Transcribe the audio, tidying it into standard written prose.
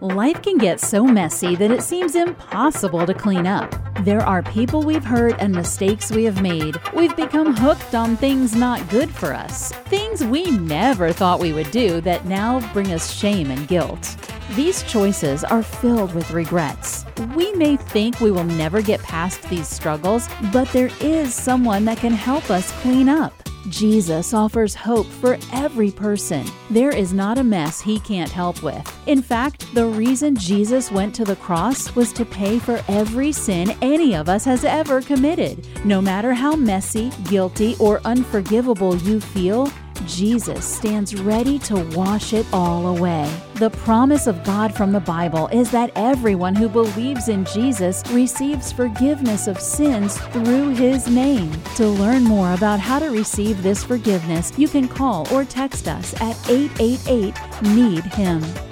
Life can get so messy that it seems impossible to clean up. There are people we've hurt and mistakes we have made. We've become hooked on things not good for us. Things we never thought we would do that now bring us shame and guilt. These choices are filled with regrets. We may think we will never get past these struggles, but there is someone that can help us clean up. Jesus offers hope for every person. There is not a mess He can't help with. In fact, the reason Jesus went to the cross was to pay for every sin any of us has ever committed. No matter how messy, guilty, or unforgivable you feel, Jesus stands ready to wash it all away. The promise of God from the Bible is that everyone who believes in Jesus receives forgiveness of sins through His name. To learn more about how to receive this forgiveness, you can call or text us at 888-NEED-HIM.